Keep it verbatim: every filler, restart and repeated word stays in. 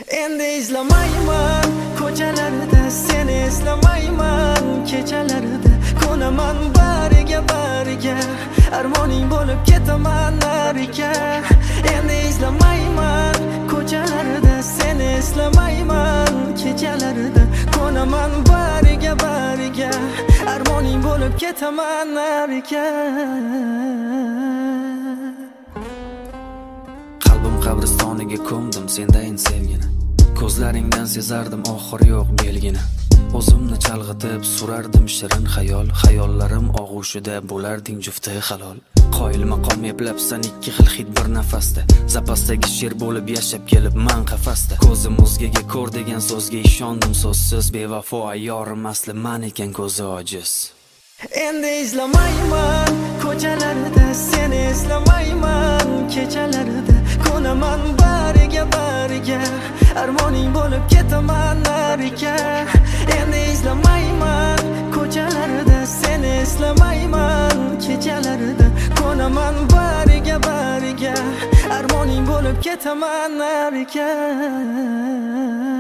Endi izlamayman ko'chalarda seni, eslamayman kechalarida. Ko'naman bariga bariga, armoning bo'lib ketaman nariga. Endi izlamayman ko'chalarda seni, eslamayman kechalarida. Ko'naman bariga bariga, armoning bo'lib ketaman nariga. Qalbim qabristoniga ko'mdim sendayin sevgini. Ko'zlaringdan sezardim oxir yo'q belgini. O'zimni chalg'itib surardim shirin xayol. Xayollarim og'ushida bo'larding jufti halol. Qoyil maqom eplabsan ikki xil hid bir nafasda. Zapasdagi sher bo'lib yashab kelibman qafasda. Ko'zim o'zgaga ko'r degan so'zga ishondim so'zsiz. Bevafo ayyorim asli man ekan ko'zi ojiz. Endi izlamayman ko'chalarda seni, eslamayman kechalarida. Ko'naman bariga bariga, armoning bo'lib ketaman nariga. Endi izlamayman ko'chalarda seni, eslamayman kechalarida. Ko'naman bariga bariga, armoning bo'lib ketaman nariga.